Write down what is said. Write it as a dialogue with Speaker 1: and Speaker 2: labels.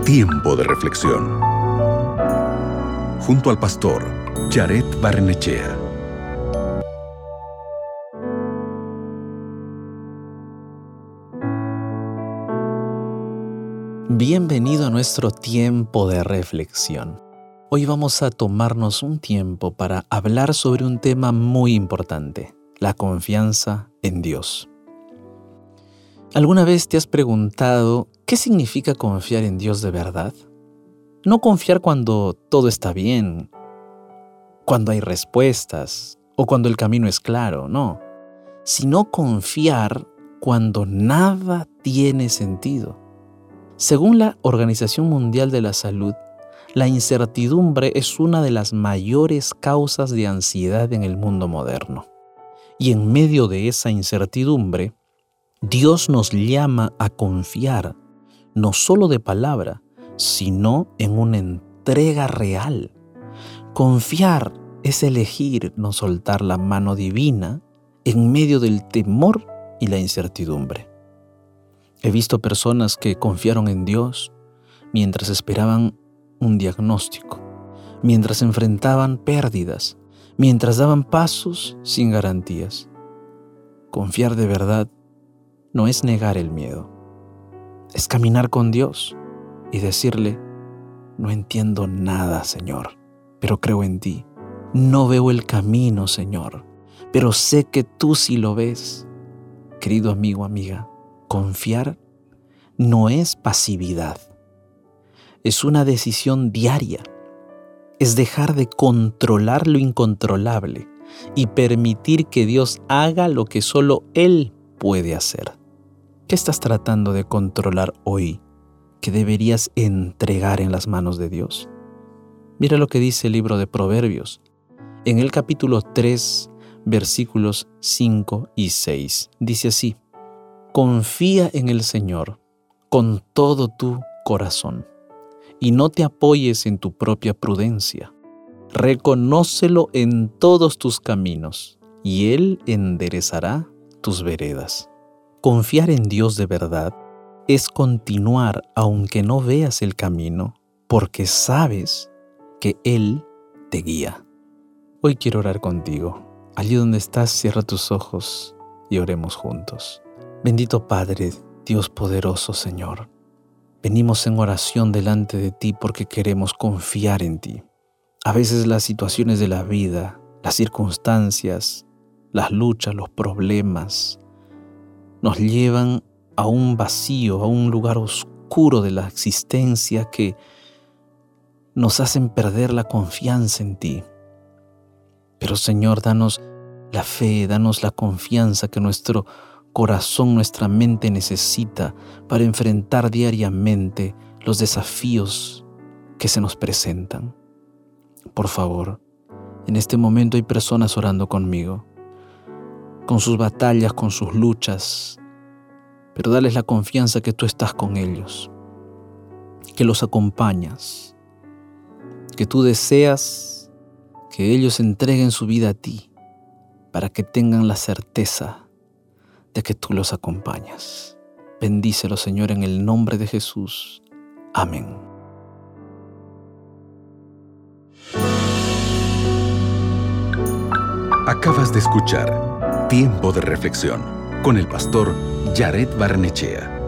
Speaker 1: Tiempo de reflexión. Junto al pastor Jared Barnechea.
Speaker 2: Bienvenido a nuestro tiempo de reflexión. Hoy vamos a tomarnos un tiempo para hablar sobre un tema muy importante, la confianza en Dios. ¿Alguna vez te has preguntado qué significa confiar en Dios de verdad? No confiar cuando todo está bien, cuando hay respuestas o cuando el camino es claro, no. Sino confiar cuando nada tiene sentido. Según la Organización Mundial de la Salud, la incertidumbre es una de las mayores causas de ansiedad en el mundo moderno. Y en medio de esa incertidumbre, Dios nos llama a confiar, no solo de palabra, sino en una entrega real. Confiar es elegir no soltar la mano divina en medio del temor y la incertidumbre. He visto personas que confiaron en Dios mientras esperaban un diagnóstico, mientras enfrentaban pérdidas, mientras daban pasos sin garantías. Confiar de verdad no es negar el miedo, es caminar con Dios y decirle: no entiendo nada, Señor, pero creo en ti. No veo el camino, Señor, pero sé que tú sí lo ves. Querido amigo, amiga, confiar no es pasividad, es una decisión diaria, es dejar de controlar lo incontrolable y permitir que Dios haga lo que solo Él puede hacer. ¿Qué estás tratando de controlar hoy que deberías entregar en las manos de Dios? Mira lo que dice el libro de Proverbios, en el capítulo 3, versículos 5 y 6. Dice así: confía en el Señor con todo tu corazón y no te apoyes en tu propia prudencia. Reconócelo en todos tus caminos y Él enderezará tus veredas. Confiar en Dios de verdad es continuar aunque no veas el camino, porque sabes que Él te guía. Hoy quiero orar contigo. Allí donde estás, cierra tus ojos y oremos juntos. Bendito Padre, Dios poderoso, Señor, venimos en oración delante de ti porque queremos confiar en ti. A veces las situaciones de la vida, las circunstancias, las luchas, los problemas, nos llevan a un vacío, a un lugar oscuro de la existencia que nos hacen perder la confianza en ti. Pero Señor, danos la fe, danos la confianza que nuestro corazón, nuestra mente necesita para enfrentar diariamente los desafíos que se nos presentan. Por favor, en este momento hay personas orando conmigo, con sus batallas, con sus luchas, pero dales la confianza que tú estás con ellos, que los acompañas, que tú deseas que ellos entreguen su vida a ti para que tengan la certeza de que tú los acompañas. Bendícelo, Señor, en el nombre de Jesús. Amén.
Speaker 1: Acabas de escuchar Tiempo de Reflexión con el pastor Jared Barnechea.